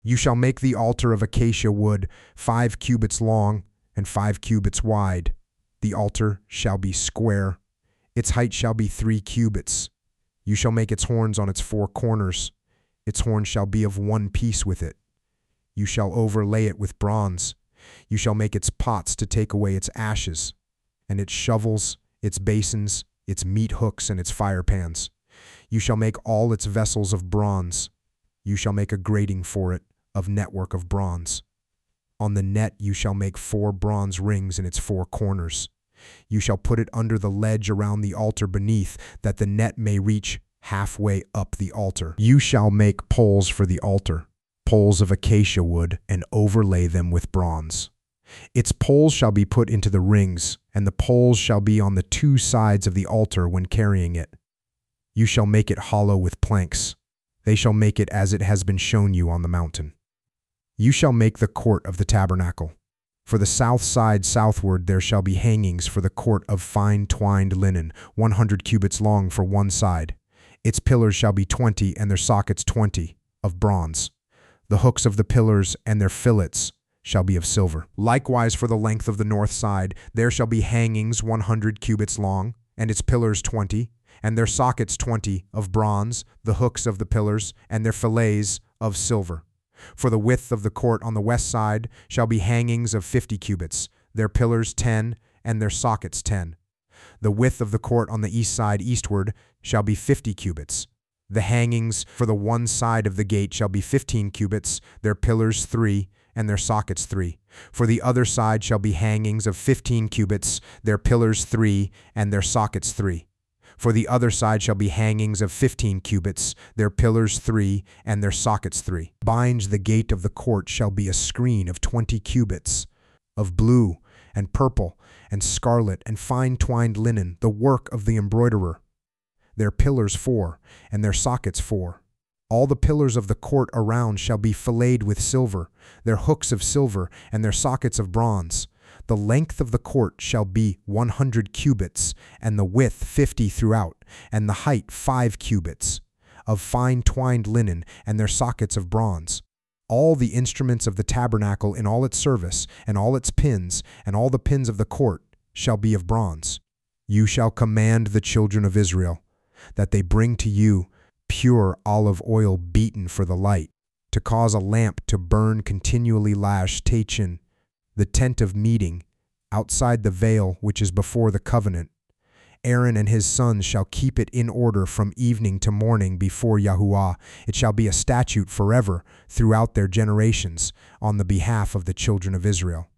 You shall make the altar of acacia wood 5 cubits long and 5 cubits wide. The altar shall be square. Its height shall be 3 cubits. You shall make its horns on its 4 corners. Its horns shall be of one piece with it. You shall overlay it with bronze. You shall make its pots to take away its ashes, and its shovels, its basins, its meat hooks, and its fire pans. You shall make all its vessels of bronze. You shall make a grating for it of network of bronze. On the net you shall make 4 bronze rings in its 4 corners. You shall put it under the ledge around the altar beneath, that the net may reach halfway up the altar. You shall make poles for the altar, poles of acacia wood, and overlay them with bronze. Its poles shall be put into the rings, and the poles shall be on the 2 sides of the altar when carrying it. You shall make it hollow with planks. They shall make it as it has been shown you on the mountain. You shall make the court of the tabernacle. For the south side southward there shall be hangings for the court of fine twined linen, 100 cubits long for one side. Its pillars shall be 20, and their sockets 20, of bronze. The hooks of the pillars and their fillets shall be of silver. Likewise for the length of the north side there shall be hangings 100 cubits long, and its pillars 20, and their sockets 20, of bronze, the hooks of the pillars, and their fillets of silver. For the width of the court on the west side shall be hangings of 50 cubits, their pillars 10, and their sockets 10. The width of the court on the east side eastward shall be 50 cubits. The hangings for the one side of the gate shall be 15 cubits, their pillars 3, and their sockets 3. For the other side shall be hangings of 15 cubits, their pillars 3, and their sockets 3. For the other side shall be hangings of 15 cubits, their pillars 3, and their sockets 3. Binds the gate of the court shall be a screen of 20 cubits, of blue, and purple, and scarlet, and fine twined linen, the work of the embroiderer. Their pillars 4, and their sockets 4. All the pillars of the court around shall be filleted with silver, their hooks of silver, and their sockets of bronze. The length of the court shall be 100 cubits, and the width 50 throughout, and the height 5 cubits, of fine twined linen, and their sockets of bronze. All the instruments of the tabernacle in all its service, and all its pins, and all the pins of the court, shall be of bronze. You shall command the children of Israel, that they bring to you pure olive oil beaten for the light, to cause a lamp to burn continually tachin, the tent of meeting, outside the veil which is before the covenant. Aaron and his sons shall keep it in order from evening to morning before Yahuwah. It shall be a statute forever throughout their generations on the behalf of the children of Israel.